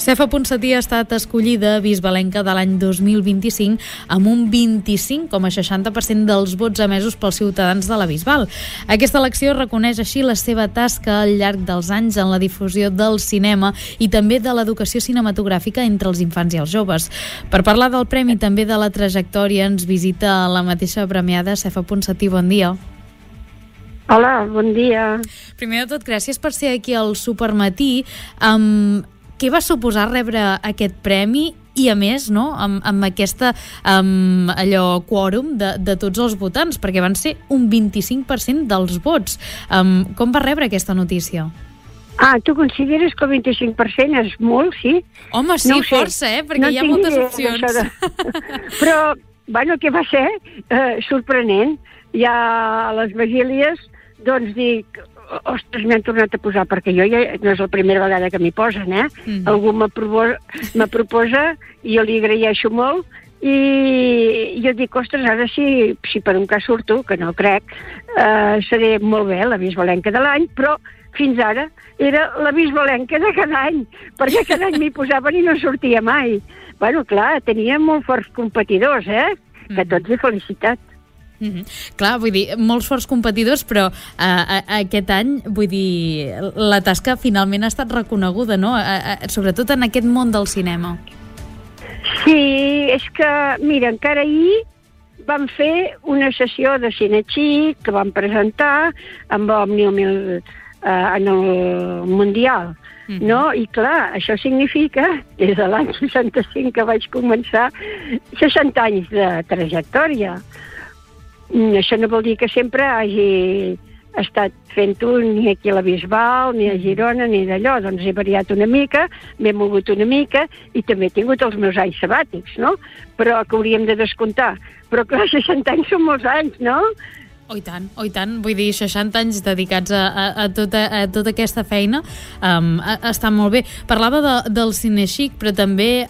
Cefa Ponsatí ha estat escollida bisbalenca de l'any 2025 amb un 25,60% dels vots emesos pels ciutadans de la Bisbal. Aquesta elecció reconeix així la seva tasca al llarg dels anys en la difusió del cinema i també de l'educació cinematogràfica entre els infants i els joves. Per parlar del premi i també de la trajectòria ens visita la mateixa premiada. Cefa Ponsatí, bon dia. Hola, bon dia. Primer de tot, gràcies per ser aquí al Supermatí. Què va suposar rebre aquest premi i, a més, no, amb aquesta quòrum de tots els votants, perquè van ser un 25% dels vots. Com va rebre aquesta notícia? Tu consideres que el 25% és molt, sí? Home, sí, no força, perquè hi ha moltes opcions. Però, què va ser? Sorprenent. Ja a les vigílies, doncs dic, ostres, m'han tornat a posar, perquè jo ja no és la primera vegada que m'hi posen, Algú me proposa i jo li agraeixo molt, i jo dic, ostres, ara si per un cas surto, que no crec, seré molt bé la bisbalenca de l'any, però fins ara era la bisbalenca de cada any, perquè cada any m'hi posaven i no sortia mai. Clar, tenia molt forts competidors, que tots he felicitat. Clar, vull dir, molts forts competidors, però aquest any, vull dir, la tasca finalment ha estat reconeguda, no? Sobretot en aquest món del cinema. Sí, és que, mira, encara ahir vam fer una sessió de Cine Xic que vam presentar amb Òmnium en el Mundial, no? I clar, això significa, des de l'any 65 que vaig començar, 60 anys de trajectòria. Això no vol dir que sempre hagi estat fent-ho ni aquí a la Bisbal, ni a Girona, ni d'allò. Doncs he variat una mica, m'he mogut una mica i també he tingut els meus anys sabàtics, no? Però que hauríem de descomptar. Però clar, 60 anys són molts anys, no? Oh, i tant. Vull dir, 60 anys dedicats a tota aquesta feina està molt bé. Parlava del Cine Xic, però també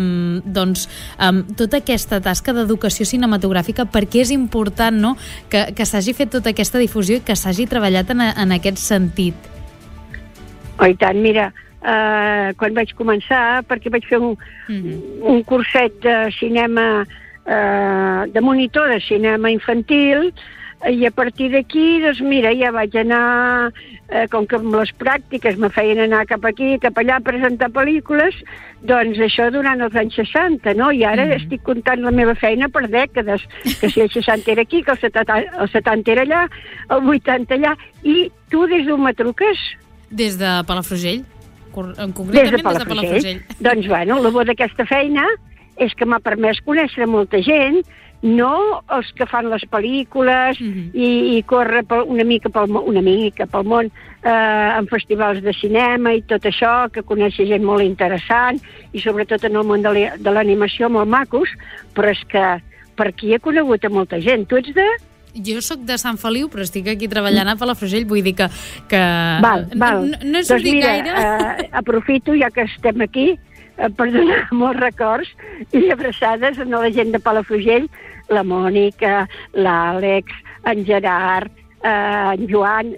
tota aquesta tasca d'educació cinematogràfica, perquè és important, no?, que s'hagi fet tota aquesta difusió i que s'hagi treballat en aquest sentit. Oh, i tant. Mira, quan vaig començar, perquè vaig fer un curset de cinema, de monitor de cinema infantil, i a partir d'aquí, doncs mira, ja vaig anar, com que amb les pràctiques me feien anar cap aquí, cap allà, a presentar pel·lícules, doncs això durant els anys 60, no? I ara estic comptant la meva feina per dècades, que si el 60 era aquí, que el 70 era allà, el 80 allà, i tu des d'on me truques? Des de Palafrugell, concretament des de Palafrugell. Doncs bueno, la bo d'aquesta feina és que m'ha permès conèixer molta gent, no els que fan les pel·lícules i córrer una mica pel món en festivals de cinema i tot això, que coneixer gent molt interessant i sobretot en el món de l'animació molt macos, però és que per aquí he conegut a molta gent. Tu ets de...? Jo sóc de Sant Feliu, però estic aquí treballant a Palafrugell, vull dir que... Val. No és doncs mira, gaire. Aprofito, ja que estem aquí, per donar molts records i abraçades a la gent de Palafrugell, la Mònica, l'Àlex, en Gerard, en Joan,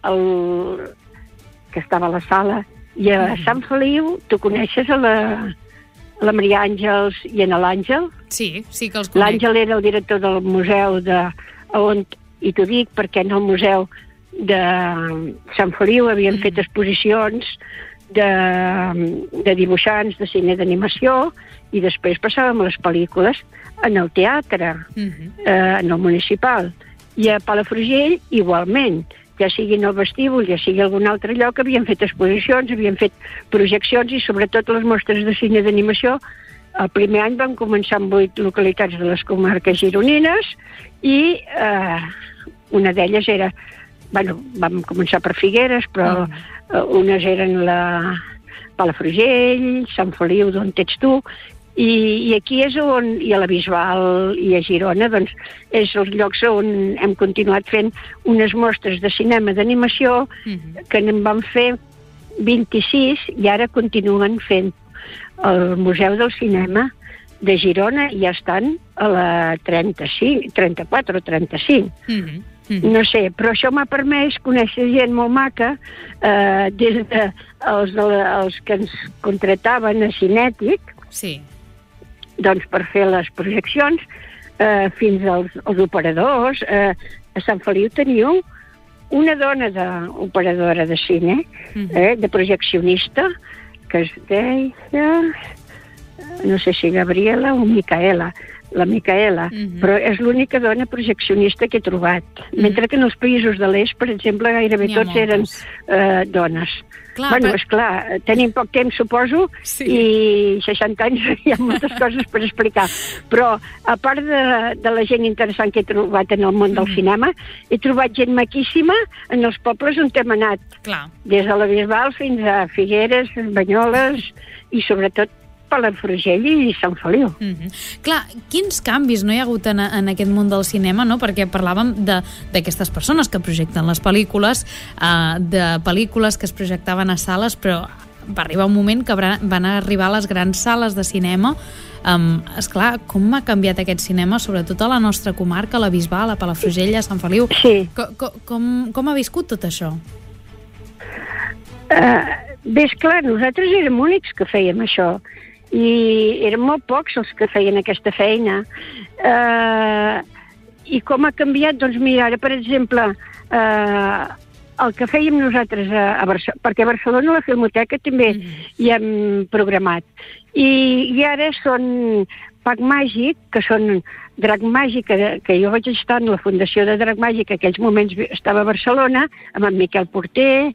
que estava a la sala, i a Sant Feliu, tu coneixes a la Maria Àngels i en l'Àngel? Sí que els conec. L'Àngel era el director del museu i t'ho dic perquè en el museu de Sant Feliu havien fet exposicions de dibuixants de cine d'animació i després passàvem a les pel·lícules en el teatre, en el municipal. I a Palafrugell, igualment, ja sigui en el vestíbul, ja sigui algun altre lloc, havien fet exposicions, havien fet projeccions i sobretot les mostres de cine d'animació. El primer any vam començar amb 8 localitats de les comarques gironines i una d'elles era... vam començar per Figueres, però unes eren la Palafrugell, Sant Feliu, d'on ets tu, i aquí és on, i a la Bisbal i a Girona, doncs, és els llocs on hem continuat fent unes mostres de cinema d'animació que en vam fer 26 i ara continuen fent el Museu del Cinema de Girona i ja estan a la 34 o 35. No sé, però això m'ha permès conèixer gent molt maca, des de els que ens contrataven a Cinètic, Sí. doncs per fer les projeccions, fins als operadors. A Sant Feliu teniu una dona operadora de cine, de projeccionista, que es deia, no sé si Gabriela o Micaela, la Micaela, però és l'única dona projeccionista que he trobat. Mentre que en els països de l'est, per exemple, gairebé tots eren dones. Clar, Bueno, esclar, tenim poc temps, suposo, i 60 anys hi ha moltes coses per explicar. Però, a part de la gent interessant que he trobat en el món del cinema, he trobat gent maquíssima en els pobles on hem anat. Clar. Des de la Bisbal fins a Figueres, Banyoles i, sobretot, Palafrugell i Sant Feliu. Clar, quins canvis no hi ha hagut en aquest món del cinema, no? Perquè parlàvem d'aquestes persones que projecten les pel·lícules, de pel·lícules que es projectaven a sales, però va arribar un moment que van arribar a les grans sales de cinema. Esclar, com ha canviat aquest cinema, sobretot a la nostra comarca, a la Bisbal, a Palafrugell, a Sant Feliu? Sí. Com ha viscut tot això? Bé, esclar, nosaltres érem únics que fèiem això, i eren molt pocs els que feien aquesta feina. I com ha canviat? Doncs mira, ara, per exemple, el que fèiem nosaltres a Barcelona, perquè a Barcelona la Filmoteca també hi hem programat, i ara són Pac Màgic, que són Drac Màgic, que jo vaig estar en la fundació de Drac Màgic, que en aquells moments estava a Barcelona, amb en Miquel Porter,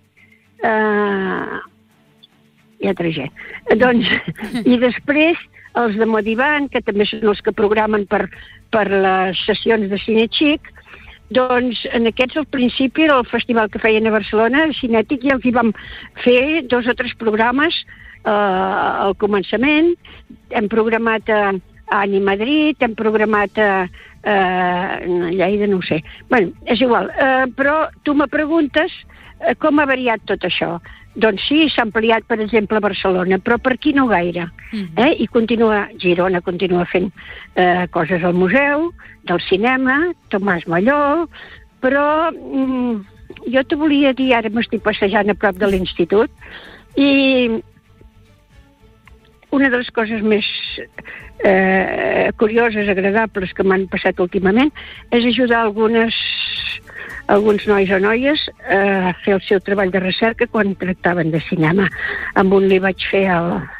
i altra gent. Doncs, i després els de Modivan, que també són els que programen per les sessions de cine xic, doncs en aquests al principi era el festival que feien a Barcelona, el Cinètic, i els hi vam fer 2 o 3 programes al començament. Hem programat a Ani Madrid, hem programat a Lleida, no ho sé. Bé, és igual. Però tu me preguntes com ha variat tot això. Doncs sí, s'ha ampliat, per exemple, a Barcelona, però per aquí no gaire. I Girona continua fent coses al museu, del cinema, Tomàs Malló, però jo te volia dir, ara m'estic passejant a prop de l'institut, i una de les coses més curioses, agradables que m'han passat últimament és ajudar alguns nois o noies a fer el seu treball de recerca quan tractaven de cinema. Amb una li vaig fer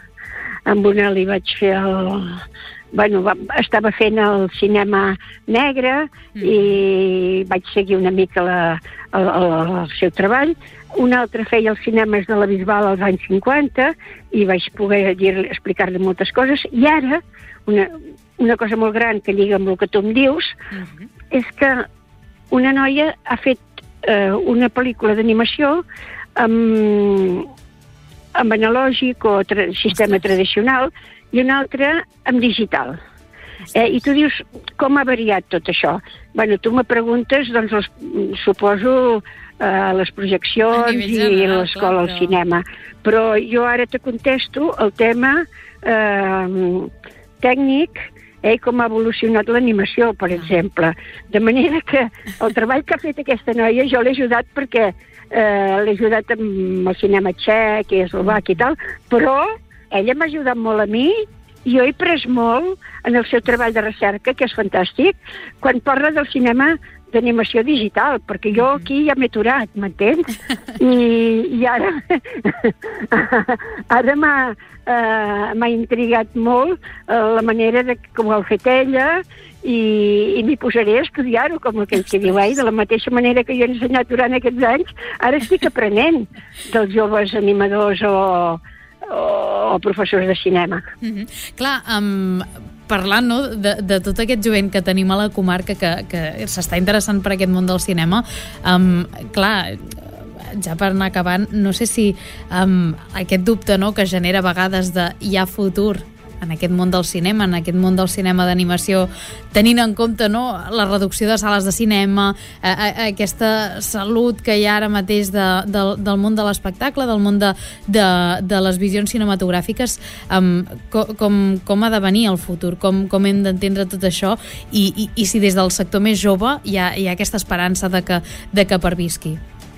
estava fent el cinema negre i vaig seguir una mica el seu treball. Un altre feia els cinemes de la Bisbal als anys 50 i vaig poder explicar-li moltes coses. I ara, una cosa molt gran que lliga amb el que tu em dius, és que una noia ha fet una pel·lícula d'animació amb analògic o sistema tradicional i una altra amb digital. I tu dius, com ha variat tot això? Bueno, tu me preguntes, doncs suposo les projeccions i l'escola al cinema. Però jo ara te contesto el tema tècnic, com ha evolucionat l'animació, per exemple. De manera que el treball que ha fet aquesta noia jo l'he ajudat perquè l'he ajudat amb el cinema txec i eslovac i tal, però ella m'ha ajudat molt a mi i jo he pres molt en el seu treball de recerca, que és fantàstic, quan parla del cinema d'animació digital, perquè jo aquí ja m'he aturat, m'entens? I ara m'ha intrigat molt la manera com ho ha fet ella i m'hi posaré a estudiar-ho, com aquell que diu, de la mateixa manera que jo he ensenyat durant aquests anys, ara estic aprenent dels joves animadors o professors de cinema. Clar, parlant de tot aquest jovent que tenim a la comarca que s'està interessant per aquest món del cinema, clar, ja per anar acabant, no sé si aquest dubte que genera a vegades de hi ha futur en aquest món del cinema, en aquest món del cinema d'animació, tenint en compte, no, la reducció de sales de cinema, aquesta salut que hi ha ara mateix del món de l'espectacle, del món de les visions cinematogràfiques, com ha de venir el futur, com hem d'entendre tot això, i si des del sector més jove hi ha aquesta esperança de que pervisqui.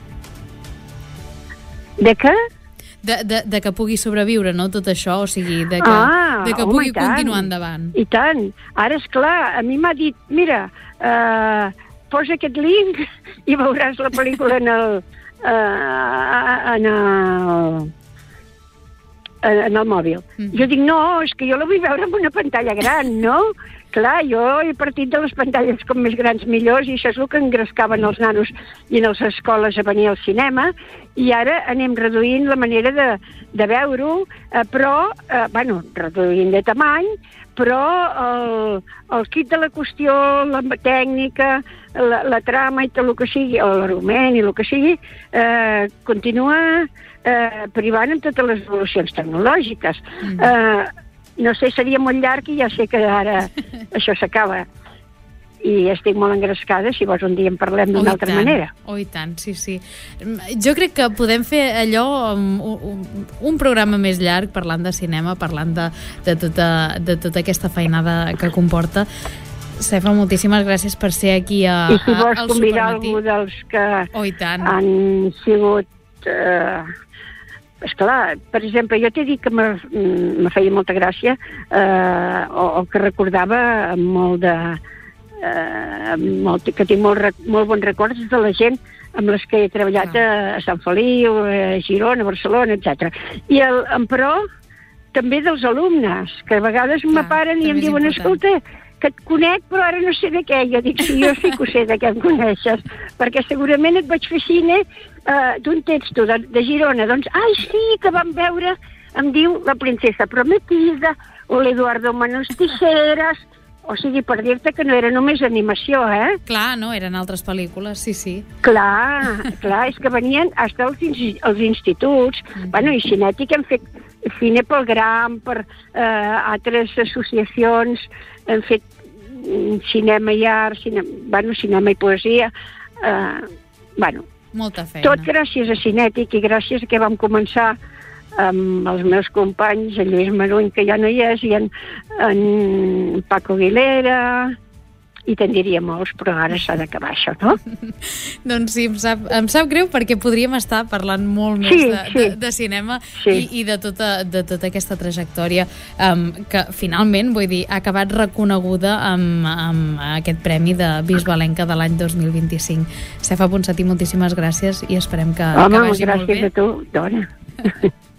De què? De que pugui sobreviure, no, tot això, o sigui, de que pugui continuar endavant. I tant. Ara, esclar, a mi m'ha dit, mira, posa aquest link i veuràs la pel·lícula en el mòbil. Jo dic, no, és que jo la vull veure en una pantalla gran, no? Clar, jo he partit de les pantalles com més grans millors, i això és el que engrescaven els nanos i en les escoles a venir al cinema, i ara anem reduint la manera de veure-ho, però, reduint de tamany, però el kit de la qüestió, la tècnica, la trama i tot el que sigui, o l'argument i el que sigui, continua privant amb totes les evolucions tecnològiques. No sé, seria molt llarg i ja sé que ara això s'acaba. I estic molt engrescada, si vols un dia en parlem d'una altra manera. Oh, i tant, sí. Jo crec que podem fer allò, un programa més llarg, parlant de cinema, parlant de tota aquesta feinada que comporta. Sefa, moltíssimes gràcies per ser aquí al Supermatí. I si vols convidar algú dels que han sigut... Esclar, per exemple, jo t'he dit que me feia molta gràcia o que recordava que tinc molt bons records de la gent amb les que he treballat a Sant Feliu, a Girona, a Barcelona, etc. Però també dels alumnes, que a vegades m'aparen i em diuen, escolta, que et conec, però ara no sé de què. Jo dic, sí, jo sí que ho sé de què em coneixes, perquè segurament et vaig fer cine d'un text de Girona. Doncs, ai, sí, que vam veure, em diu La princesa prometida, o l'Eduardo Manos Tijeras, o sigui, per dir-te que no era només animació, Clar, no, eren altres pel·lícules, sí. Clar, és que venien fins als instituts, i Cinètic hem fet cine pel Gram, per altres associacions, hem fet cinema i art, cinema i poesia, molta feina. Tot gràcies a Cinètic i gràcies a que vam començar amb els meus companys, en Lluís Maruny, que ja no hi és, i en Paco Aguilera, i te'n diria molts, però ara s'ha d'acabar això, no? Doncs sí, em sap greu, perquè podríem estar parlant molt més de cinema i de tota aquesta trajectòria que finalment, vull dir, ha acabat reconeguda amb aquest premi de Bisbalenca de l'any 2025. Sefa Ponsatí, moltíssimes gràcies i esperem que vagi molt bé. Gràcies a tu, dona.